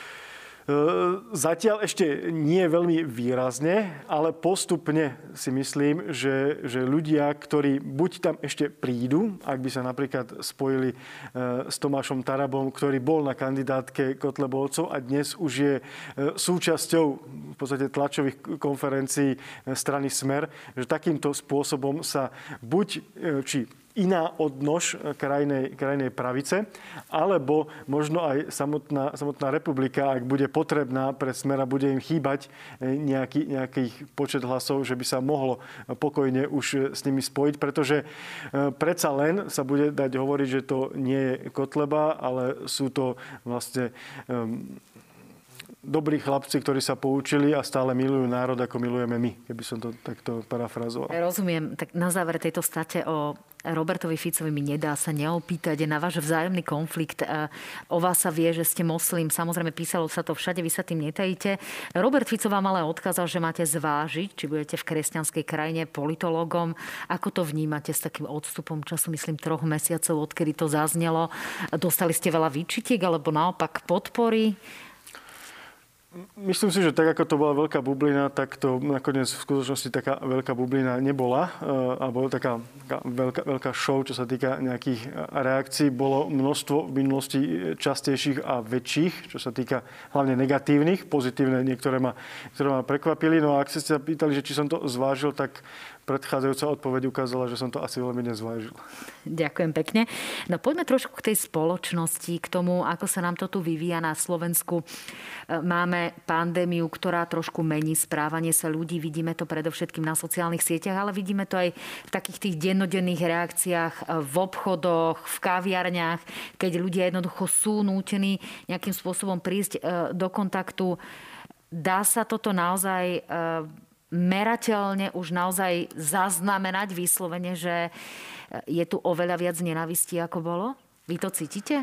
Zatiaľ ešte nie veľmi výrazne, ale postupne si myslím, že, že ľudia, ktorí buď tam ešte prídu, ak by sa napríklad spojili s Tomášom Tarabom, ktorý bol na kandidátke Kotlebovcov a dnes už je súčasťou v podstate tlačových konferencií strany Smer, že takýmto spôsobom sa buď či iná odnož krajnej, krajnej pravice, alebo možno aj samotná, samotná republika, ak bude potrebná pre Smer a bude im chýbať nejaký, nejaký počet hlasov, že by sa mohlo pokojne už s nimi spojiť, pretože predsa len sa bude dať hovoriť, že to nie je Kotleba, ale sú to vlastne um, dobrí chlapci, ktorí sa poučili a stále milujú národ, ako milujeme my, keby som to takto parafrazoval. Rozumiem. Tak na záver tejto state o Robertovi Ficovi mi nedá sa neopýtať na váš vzájomný konflikt. O vás sa vie, že ste moslim. Samozrejme, písalo sa to všade, vy sa tým netajíte. Robert Fico vám ale odkázal, že máte zvážiť, či budete v kresťanskej krajine politológom. Ako to vnímate s takým odstupom času, myslím, troch mesiacov, odkedy to zaznelo? Dostali ste veľa výčitiek, alebo naopak podpory? Myslím si, že tak, ako to bola veľká bublina, tak to nakoniec v skutočnosti taká veľká bublina nebola. Alebo taká, taká veľká, veľká show, čo sa týka nejakých reakcií. Bolo množstvo v minulosti častejších a väčších, čo sa týka hlavne negatívnych. Pozitívne niektoré ma, ktoré ma prekvapili. No a ak ste sa pýtali, že či som to zvážil, tak predchádzajúca odpoveď ukázala, že som to asi veľmi nezvážil. Ďakujem pekne. No poďme trošku k tej spoločnosti, k tomu, ako sa nám to tu vyvíja na Slovensku. Máme pandémiu, ktorá trošku mení správanie sa ľudí. Vidíme to predovšetkým na sociálnych sieťach, ale vidíme to aj v takých tých dennodenných reakciách v obchodoch, v kaviarniach, keď ľudia jednoducho sú nútení nejakým spôsobom prísť do kontaktu. Dá sa toto naozaj merateľne už naozaj zaznamenať vyslovene, že je tu oveľa viac nenávistí, ako bolo? Vy to cítite?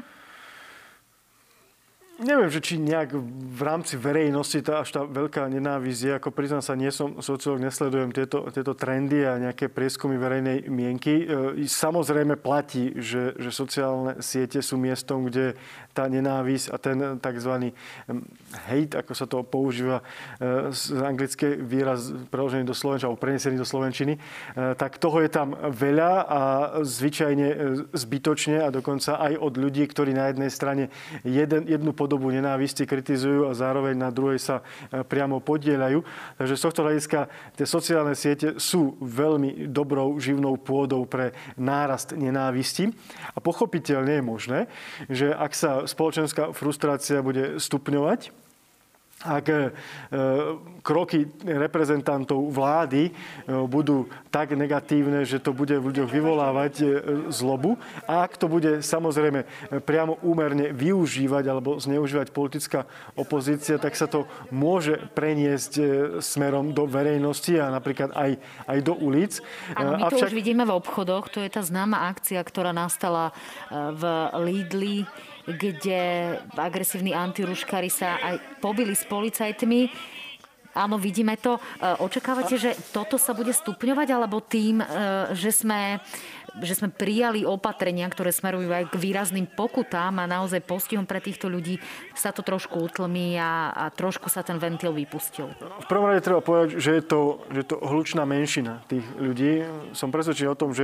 Neviem, že či nejak v rámci verejnosti tá až tá veľká nenávisť je. Ako priznám sa, nie som sociológ, nesledujem tieto, tieto trendy a nejaké prieskumy verejnej mienky. Samozrejme platí, že, že sociálne siete sú miestom, kde tá nenávisť a ten tzv. Hate, ako sa to používa z anglické výraz preložený do slovenčiny alebo prenesený do slovenčiny, tak toho je tam veľa a zvyčajne zbytočne a dokonca aj od ľudí, ktorí na jednej strane jeden, jednu podobu nenávisti kritizujú a zároveň na druhej sa priamo podieľajú. Takže z tohto hľadiska tie sociálne siete sú veľmi dobrou živnou pôdou pre nárast nenávisti. A pochopiteľne je možné, že ak sa spoločenská frustrácia bude stupňovať, ak e, kroky reprezentantov vlády e, budú tak negatívne, že to bude v ľuďoch vyvolávať e, zlobu. A ak to bude samozrejme priamo úmerne využívať alebo zneužívať politická opozícia, tak sa to môže preniesť e, smerom do verejnosti a napríklad aj, aj do ulic. Áno, my to Avšak... už vidíme v obchodoch. To je tá známa akcia, ktorá nastala v Lidli, kde agresívni antiruškári sa aj pobili s policajtmi. Áno, vidíme to. Očakávate, že toto sa bude stupňovať, alebo tým, že sme, že sme prijali opatrenia, ktoré smerujú aj k výrazným pokutám a naozaj postihom pre týchto ľudí, sa to trošku utlmí a, a trošku sa ten ventil vypustil? V prvom rade treba povedať, že je to, že je to hlučná menšina tých ľudí. Som presvedčený o tom, že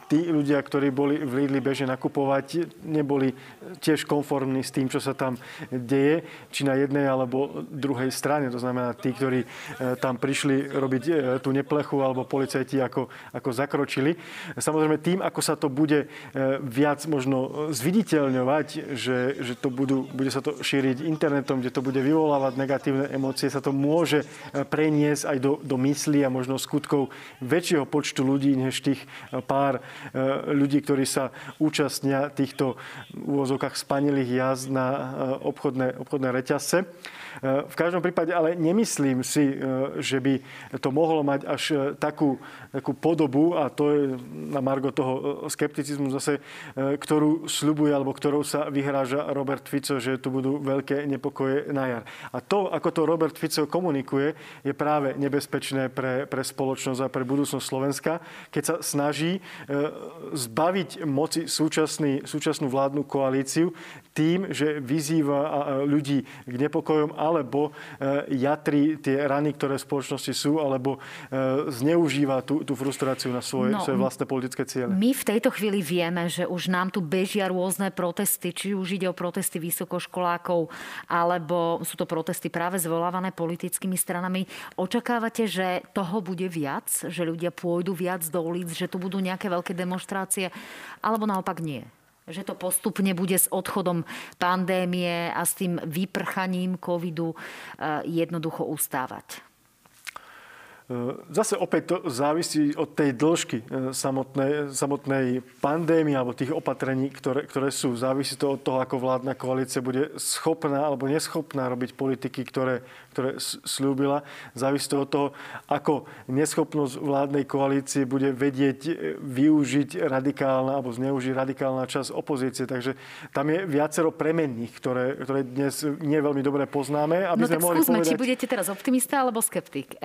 tí ľudia, ktorí boli v Lidli bežne nakupovať, neboli tiež konformní s tým, čo sa tam deje, či na jednej alebo druhej strane. To znamená, tí, ktorí tam prišli robiť tú neplechu, alebo policajti ako, ako zakročili. Samozrejme, tým, ako sa to bude viac možno zviditeľňovať, že, že to budú, bude sa to šíriť internetom, kde to bude vyvolávať negatívne emócie, sa to môže preniesť aj do, do myslí a možno skutkov väčšieho počtu ľudí, než tých pár ľudí, ktorí sa účastnia týchto v úvozovkách spanilých jazd na obchodné, obchodné reťazce. V každom prípade ale nemyslím si, že by to mohlo mať až takú, takú podobu, a to je na margo toho skepticizmu zase, ktorú sľubuje alebo ktorou sa vyhráža Robert Fico, že tu budú veľké nepokoje na jar. A to, ako to Robert Fico komunikuje, je práve nebezpečné pre, pre spoločnosť a pre budúcnosť Slovenska, keď sa snaží zbaviť moci súčasný, súčasnú vládnu koalíciu tým, že vyzýva ľudí k nepokojom alebo jatrí tie rany, ktoré v spoločnosti sú, alebo zneužíva tú, tú frustráciu na svoje, no, svoje vlastné politické ciele. My v tejto chvíli vieme, že už nám tu bežia rôzne protesty, či už ide o protesty vysokoškolákov, alebo sú to protesty práve zvolávané politickými stranami. Očakávate, že toho bude viac? Že ľudia pôjdu viac do ulic? Že tu budú nejaké veľké demonštrácie? Alebo naopak nie? Že to postupne bude s odchodom pandémie a s tým vyprchaním covidu jednoducho ustávať? Zase opäť to závisí od tej dĺžky samotnej, samotnej pandémie alebo tých opatrení, ktoré, ktoré sú. Závisí to od toho, ako vládna koalícia bude schopná alebo neschopná robiť politiky, ktoré, ktoré slúbila. Závisí to od toho, ako neschopnosť vládnej koalície bude vedieť využiť radikálna alebo zneužiť radikálna časť opozície. Takže tam je viacero premenných, ktoré, ktoré dnes nie veľmi dobre poznáme. Aby no sme tak mohli skúsme, povedať... či budete teraz optimista alebo skeptik.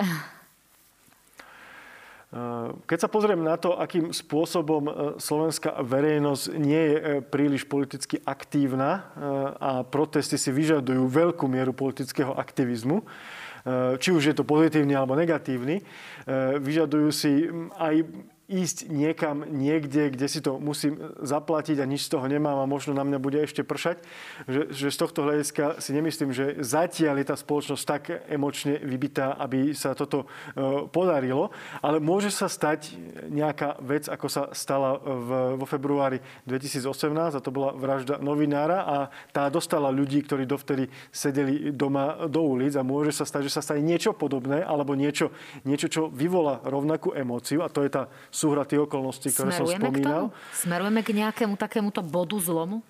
Keď sa pozriem na to, akým spôsobom slovenská verejnosť nie je príliš politicky aktívna a protesty si vyžadujú veľkú mieru politického aktivizmu, či už je to pozitívny alebo negatívny, vyžadujú si aj ísť niekam, niekde, kde si to musím zaplatiť a nič z toho nemám a možno na mňa bude ešte pršať. Že, že z tohto hľadiska si nemyslím, že zatiaľ je tá spoločnosť tak emočne vybitá, aby sa toto podarilo. Ale môže sa stať nejaká vec, ako sa stala v, vo februári dvetisícosemnásť, a to bola vražda novinára, a tá dostala ľudí, ktorí dovtedy sedeli doma, do ulic, a môže sa stať, že sa stane niečo podobné alebo niečo, niečo čo vyvolá rovnakú emóciu, a to je tá súhra tých okolností, ktoré som spomínal. Smerujeme k nejakému takémuto bodu zlomu?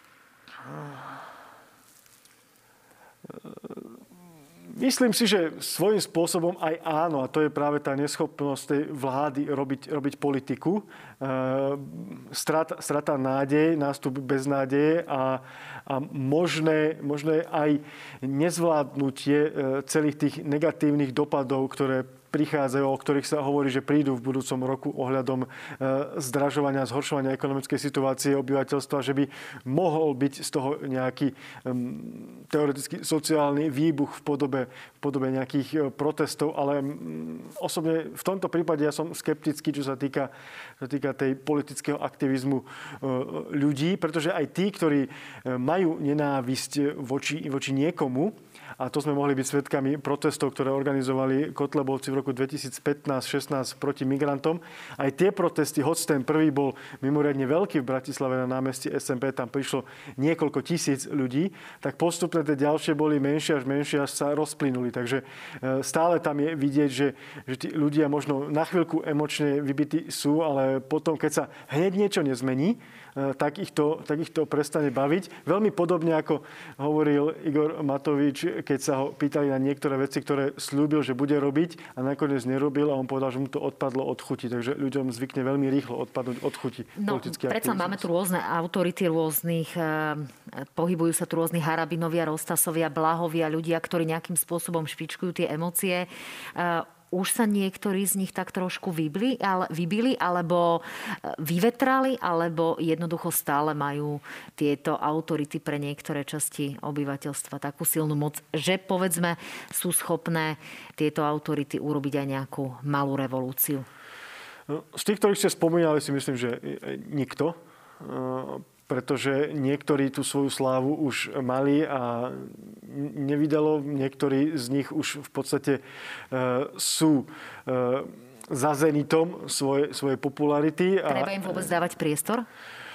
Myslím si, že svojím spôsobom aj áno, a to je práve tá neschopnosť tej vlády robiť, robiť politiku. Strata, strata nádej, nástup beznádeje a, a možné, možné aj nezvládnutie celých tých negatívnych dopadov, ktoré prichádzajú, o ktorých sa hovorí, že prídu v budúcom roku ohľadom zdražovania, zhoršovania ekonomickej situácie obyvateľstva, že by mohol byť z toho nejaký um, teoretický sociálny výbuch v podobe, v podobe nejakých protestov, ale um, osobne v tomto prípade ja som skeptický, čo sa týka, čo sa týka tej politického aktivizmu uh, ľudí, pretože aj tí, ktorí majú nenávisť voči, voči niekomu, a to sme mohli byť svedkami protestov, ktoré organizovali Kotlebovci v roku dvetisícpätnásť šestnásť proti migrantom. Aj tie protesty, hoď ten prvý bol mimoriadne veľký v Bratislave na námestí es em pé, tam prišlo niekoľko tisíc ľudí, tak postupne tie ďalšie boli menšie až menšie, až sa rozplynuli. Takže stále tam je vidieť, že, že tí ľudia možno na chvíľku emočne vybití sú, ale potom, keď sa hneď niečo nezmení, tak ich to, tak ich to prestane baviť. Veľmi podobne, ako hovoril Igor Matovič, keď sa ho pýtali na niektoré veci, ktoré slúbil, že bude robiť, a nakoniec nerobil, a on povedal, že mu to odpadlo od chuti. Takže ľuďom zvykne veľmi rýchlo odpadnúť od chuti. No, predsa máme tu rôzne autority rôznych, eh, pohybujú sa tu rôzni Harabinovia, Rostasovia, Blahovia, ľudia, ktorí nejakým spôsobom špičkujú tie emócie. Eh, Už sa niektorí z nich tak trošku vybili, ale, vybili, alebo vyvetrali, alebo jednoducho stále majú tieto autority pre niektoré časti obyvateľstva takú silnú moc, že povedzme sú schopné tieto autority urobiť aj nejakú malú revolúciu? Z tých, ktorých ste spomínali, si myslím, že nikto. Pretože niektorí tú svoju slávu už mali a nevydalo. Niektorí z nich už v podstate sú za zenitom svojej, svojej popularity. Treba im vôbec dávať priestor?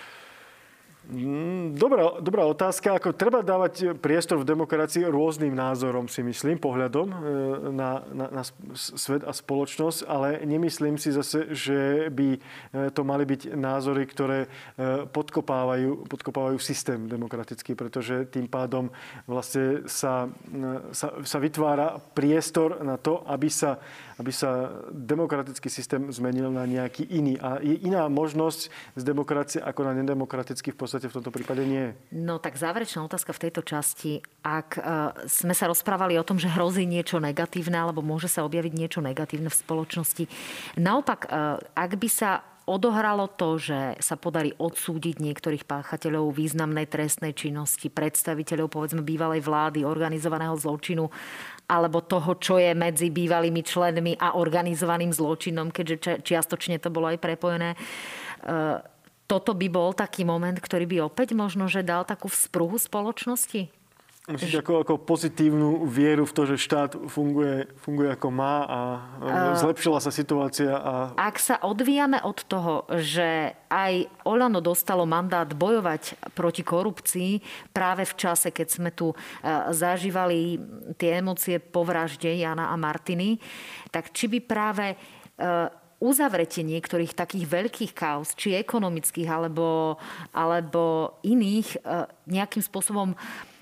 Dobrá, dobrá otázka. Ako treba dávať priestor v demokracii rôznym názorom, si myslím, pohľadom na, na, na svet a spoločnosť, ale nemyslím si zase, že by to mali byť názory, ktoré podkopávajú, podkopávajú systém demokratický, pretože tým pádom vlastne sa, sa, sa vytvára priestor na to, aby sa, aby sa demokratický systém zmenil na nejaký iný. A je iná možnosť z demokracie ako na nedemokratický v podstate v tomto prípade nie. No tak záverečná otázka v tejto časti. Ak uh, sme sa rozprávali o tom, že hrozí niečo negatívne alebo môže sa objaviť niečo negatívne v spoločnosti. Naopak, uh, ak by sa odohralo to, že sa podarí odsúdiť niektorých páchateľov významnej trestnej činnosti, predstaviteľov povedzme bývalej vlády, organizovaného zločinu, alebo toho, čo je medzi bývalými členmi a organizovaným zločinom, keďže čiastočne to bolo aj prepojené. Uh, Toto by bol taký moment, ktorý by opäť možno, že dal takú vzpruhu spoločnosti? Myslíte ako, ako pozitívnu vieru v to, že štát funguje, funguje ako má a uh, zlepšila sa situácia? A... Ak sa odvíjame od toho, že aj Oľano dostalo mandát bojovať proti korupcii práve v čase, keď sme tu uh, zažívali tie emócie po vražde Jana a Martiny, tak či by práve... Uh, uzavretie niektorých takých veľkých kauz, či ekonomických, alebo, alebo iných, nejakým spôsobom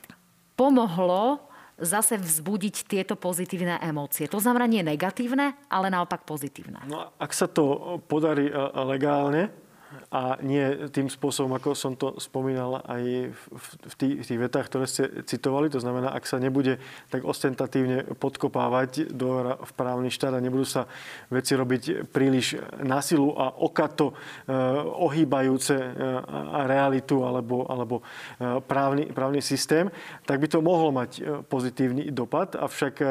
pomohlo zase vzbudiť tieto pozitívne emócie. To znamená nie negatívne, ale naopak pozitívne. No, ak sa to podarí legálne a nie tým spôsobom, ako som to spomínal aj v tých, v tých vetách, ktoré ste citovali. To znamená, ak sa nebude tak ostentatívne podkopávať do v právny štát a nebudú sa veci robiť príliš na silu a okato e, ohýbajúce e, realitu alebo, alebo e, právny, právny systém, tak by to mohlo mať pozitívny dopad. Avšak e,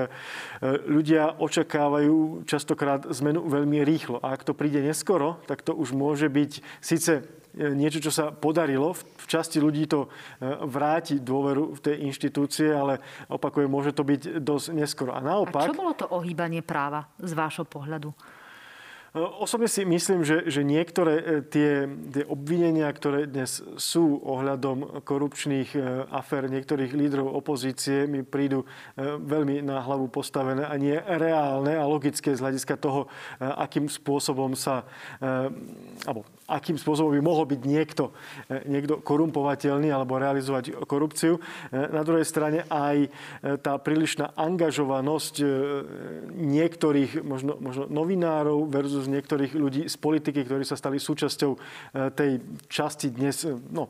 ľudia očakávajú častokrát zmenu veľmi rýchlo. A ak to príde neskoro, tak to už môže byť síce niečo, čo sa podarilo, v časti ľudí to vráti dôveru v tej inštitúcie, ale opakujem, môže to byť dosť neskoro. A naopak... A čo bolo to ohýbanie práva z vášho pohľadu? Osobne si myslím, že, že niektoré tie, tie obvinenia, ktoré dnes sú ohľadom korupčných afér niektorých lídrov opozície, mi prídu veľmi na hlavu postavené a nie reálne a logické z hľadiska toho, akým spôsobom sa, alebo akým spôsobom by mohol byť niekto, niekto korumpovateľný alebo realizovať korupciu. Na druhej strane aj tá prílišná angažovanosť niektorých možno, možno novinárov versus niektorých ľudí z politiky, ktorí sa stali súčasťou tej časti dnes no,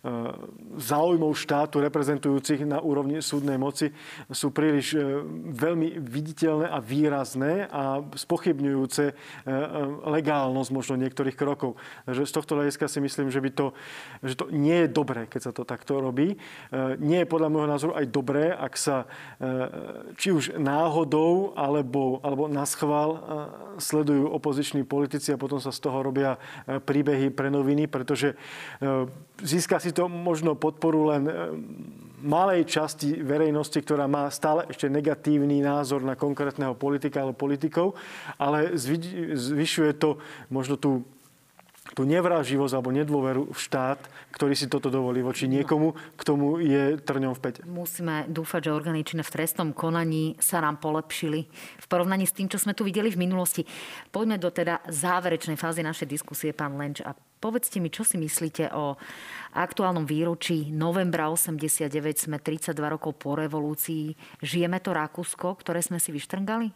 záujmov štátu reprezentujúcich na úrovni súdnej moci, sú príliš veľmi viditeľné a výrazné a spochybňujúce legálnosť možno niektorých krokov. Takže z tohto hľadiska si myslím, že, by to, že to nie je dobré, keď sa to takto robí. Nie je podľa môjho názoru aj dobré, ak sa či už náhodou alebo, alebo naschvál sledujú opoziční politici a potom sa z toho robia príbehy pre noviny, pretože získa si to možno podporu len malej časti verejnosti, ktorá má stále ešte negatívny názor na konkrétneho politika alebo politikov, ale zvyšuje to možno tú tú nevráživosť alebo nedôveru v štát, ktorý si toto dovolí voči niekomu, k tomu je trňom v päte. Musíme dúfať, že orgány činné v trestnom konaní sa nám polepšili v porovnaní s tým, čo sme tu videli v minulosti. Poďme do teda záverečnej fázy našej diskusie, pán Lenč, a povedzte mi, čo si myslíte o aktuálnom výročí novembra osemdesiatdeväť. Sme tridsaťdva rokov po revolúcii. Žijeme to Rakúsko, ktoré sme si vyštrngali?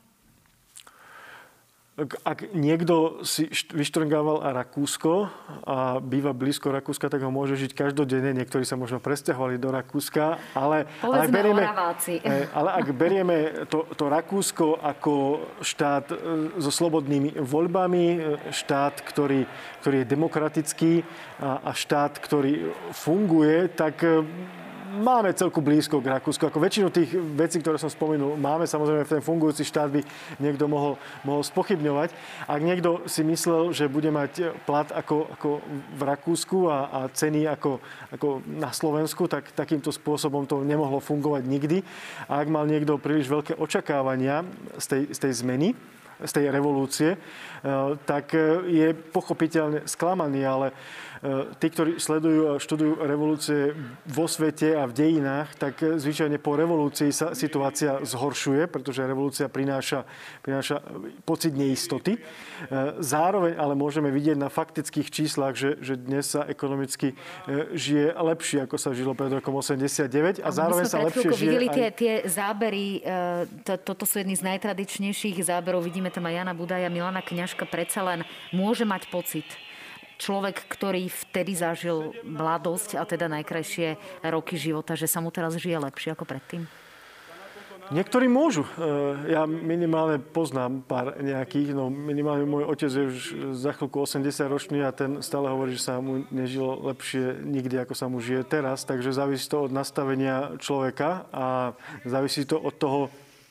Ak niekto si vyštrngával Rakúsko a býva blízko Rakúska, tak ho môže žiť každodenne. Niektorí sa možno presťahovali do Rakúska, ale, ale, ak, berieme, ale ak berieme to, to Rakúsko ako štát so slobodnými voľbami, štát, ktorý, ktorý je demokratický a, a štát, ktorý funguje, tak máme celku blízko k Rakúsku. Ako väčšinu tých vecí, ktoré som spomenul, máme. Samozrejme, ten fungujúci štát by niekto mohol, mohol spochybňovať. Ak niekto si myslel, že bude mať plat ako, ako v Rakúsku a, a ceny ako, ako na Slovensku, tak takýmto spôsobom to nemohlo fungovať nikdy. A ak mal niekto príliš veľké očakávania z tej, z tej zmeny, z tej revolúcie, tak je pochopiteľne sklamaný, ale tí, ktorí sledujú a študujú revolúcie vo svete a v dejinách, tak zvyčajne po revolúcii sa situácia zhoršuje, pretože revolúcia prináša, prináša pocit neistoty. Zároveň ale môžeme vidieť na faktických číslach, že, že dnes sa ekonomicky žije lepšie, ako sa žilo pred rokom osemdesiatdeväť a zároveň sa lepšie žije videli aj... tie, tie zábery, to, toto sú jedny z najtradičnejších záberov, vidíme tam aj Jana Budaja, Milana Kňažka, predsa len môže mať pocit, človek, ktorý vtedy zažil mladosť a teda najkrajšie roky života, že sa mu teraz žije lepšie ako predtým? Niektorí môžu. Ja minimálne poznám pár nejakých. No minimálne môj otec je už za chvíľku osemdesiatročný a ten stále hovorí, že sa mu nežilo lepšie nikdy, ako sa mu žije teraz. Takže závisí to od nastavenia človeka a závisí to od toho,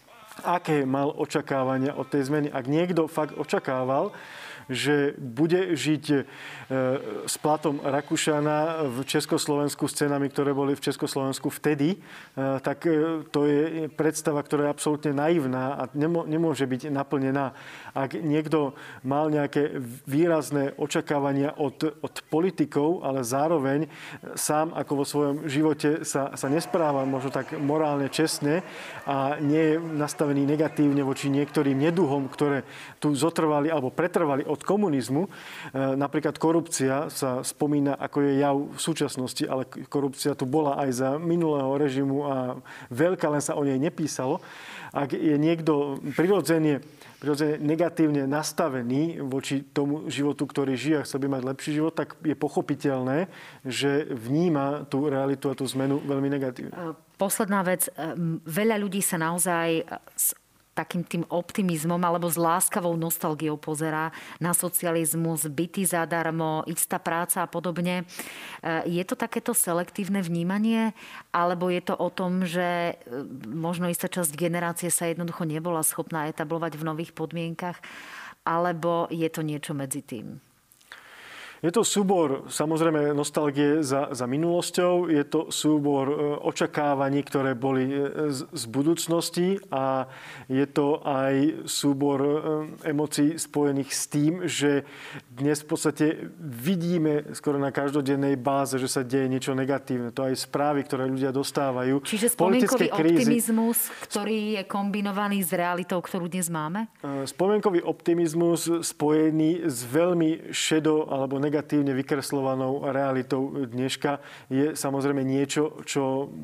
aké mal očakávania od tej zmeny. Ak niekto fakt očakával, že bude žiť s platom Rakúšana v Československu s cenami, ktoré boli v Československu vtedy, tak to je predstava, ktorá je absolútne naivná a nemôže byť naplnená. Ak niekto mal nejaké výrazné očakávania od, od politikov, ale zároveň sám ako vo svojom živote sa, sa nespráva možno tak morálne čestne a nie je nastavený negatívne voči niektorým neduhom, ktoré tu zotrvali alebo pretrvali od komunizmu. Napríklad korupcia sa spomína ako je jav v súčasnosti, ale korupcia tu bola aj za minulého režimu a veľká, len sa o nej nepísalo. Ak je niekto prirodzene, prirodzene negatívne nastavený voči tomu životu, ktorý žije a chce by mať lepší život, tak je pochopiteľné, že vníma tú realitu a tú zmenu veľmi negatívne. Posledná vec. Veľa ľudí sa naozaj takým tým optimizmom alebo s láskavou nostalgiou pozerá na socializmus, byty zadarmo, istá práca a podobne. Je to takéto selektívne vnímanie, alebo je to o tom, že možno istá časť generácie sa jednoducho nebola schopná etablovať v nových podmienkach, alebo je to niečo medzi tým? Je to súbor, samozrejme, nostalgie za, za minulosťou. Je to súbor očakávaní, ktoré boli z, z budúcnosti a je to aj súbor emócií spojených s tým, že dnes v podstate vidíme skoro na každodennej báze, že sa deje niečo negatívne. To aj správy, ktoré ľudia dostávajú. Čiže spomienkový optimizmus, ktorý je kombinovaný s realitou, ktorú dnes máme? Spomienkový optimizmus spojený s veľmi šedou alebo negatívnou negatívne vykreslovanou realitou dneška je samozrejme niečo, čo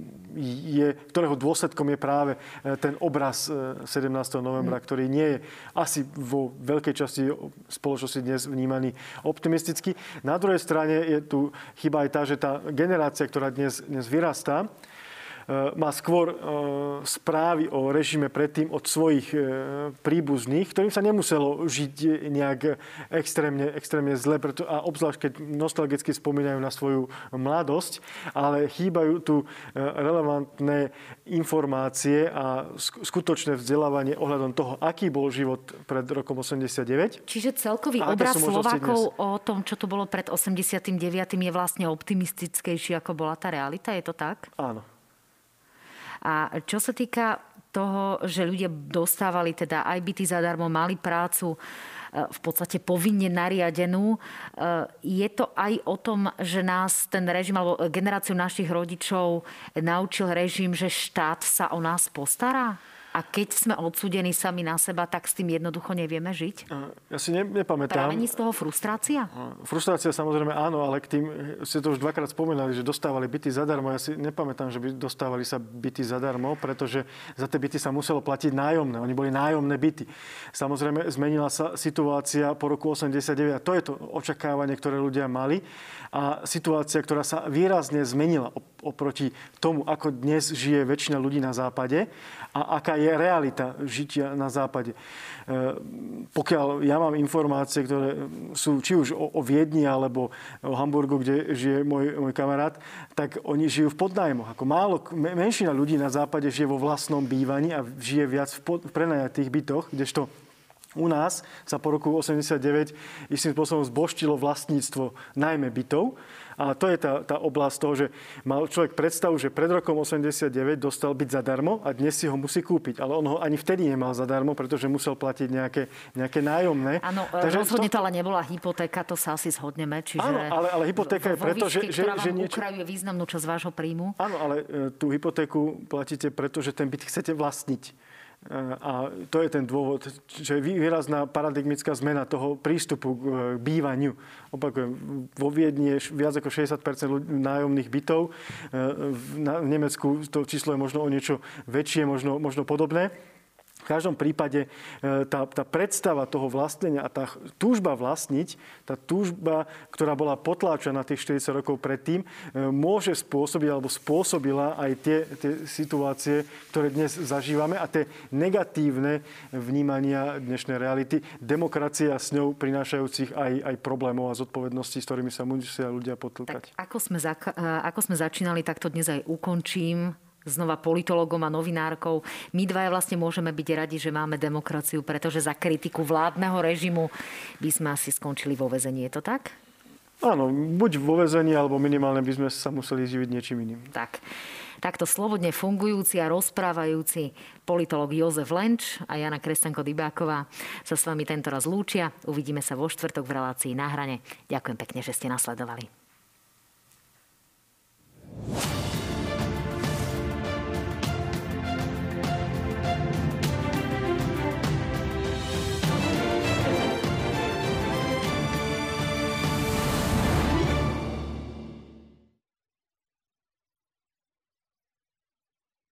je, ktorého dôsledkom je práve ten obraz sedemnásteho novembra, ktorý nie je asi vo veľkej časti spoločnosti dnes vnímaný optimisticky. Na druhej strane je tu chyba aj tá, že tá generácia, ktorá dnes, dnes vyrastá, má skôr správy o režime predtým od svojich príbuzných, ktorým sa nemuselo žiť nejak extrémne, extrémne zle, a obzvlášť keď nostalgicky spomínajú na svoju mladosť, ale chýbajú tu relevantné informácie a skutočné vzdelávanie ohľadom toho, aký bol život pred rokom osemdesiatdeväť. Čiže celkový obraz Slovákov o tom, čo tu bolo pred osemdesiatym deviatym je vlastne optimistickejší, ako bola tá realita, je to tak? Áno. A čo sa týka toho, že ľudia dostávali teda aj byty zadarmo, mali prácu v podstate povinne nariadenú, je to aj o tom, že nás ten režim alebo generáciu našich rodičov naučil režim, že štát sa o nás postará? A keď sme odsúdení sami na seba, tak s tým jednoducho nevieme žiť? Ja si ne, nepamätám. Pramení z toho frustrácia? Frustrácia samozrejme áno, ale k tým, ste to už dvakrát spomínali, že dostávali byty zadarmo. Ja si nepamätám, že by dostávali sa byty zadarmo, pretože za tie byty sa muselo platiť nájomné. Oni boli nájomné byty. Samozrejme zmenila sa situácia po roku osemdesiatdeväť. A to je to očakávanie, ktoré ľudia mali. A situácia, ktorá sa výrazne zmenila oproti tomu, ako dnes žije väčšina ľudí na západe a aká je realita žitia na západe. Pokiaľ ja mám informácie, ktoré sú či už o, o Viedni alebo o Hamburgu, kde žije môj, môj kamarát, tak oni žijú v podnájmoch. Ako málo, menšina ľudí na západe žije vo vlastnom bývaní a žije viac v, pod, v prenajatých bytoch, kdežto u nás sa po roku osemdesiatdeväť istým spôsobom zboštilo vlastníctvo najmä bytov. A to je tá, tá oblasť toho, že mal človek predstavu, že pred rokom osemdesiatdeväť dostal byt zadarmo a dnes si ho musí kúpiť. Ale on ho ani vtedy nemal zadarmo, pretože musel platiť nejaké, nejaké nájomné. Áno, rozhodne to ale nebola hypotéka, to sa asi zhodneme. Čiže áno, ale, ale hypotéka je preto, že, že, že niečo ukrajuje významnú časť vášho príjmu. Áno, ale tú hypotéku platíte preto, že ten byt chcete vlastniť. A to je ten dôvod, že je výrazná paradigmická zmena toho prístupu k bývaniu. Opakujem, vo Viedni je viac ako šesťdesiat percent nájomných bytov. V Nemecku to číslo je možno o niečo väčšie, možno, možno podobné. V každom prípade tá, tá predstava toho vlastnenia a tá túžba vlastniť, tá túžba, ktorá bola potláčaná tých štyridsať rokov predtým, môže spôsobiť alebo spôsobila aj tie, tie situácie, ktoré dnes zažívame a tie negatívne vnímania dnešnej reality, demokracia s ňou prinášajúcich aj, aj problémov a zodpovedností, s ktorými sa musia ľudia potlkať. Tak, ako sme, zaka- ako sme začínali, tak to dnes aj ukončím. Znova politologom a novinárkou. My dvaja vlastne môžeme byť radi, že máme demokraciu, pretože za kritiku vládneho režimu by sme asi skončili vo väzení. Je to tak? Áno, buď vo väzení, alebo minimálne by sme sa museli živiť niečím iným. Tak. Takto slobodne fungujúci a rozprávajúci politolog Jozef Lenč a Jana Kresťanko-Dybáková sa s vami tento raz lúčia. Uvidíme sa vo štvrtok v relácii Na hrane. Ďakujem pekne, že ste nasledovali.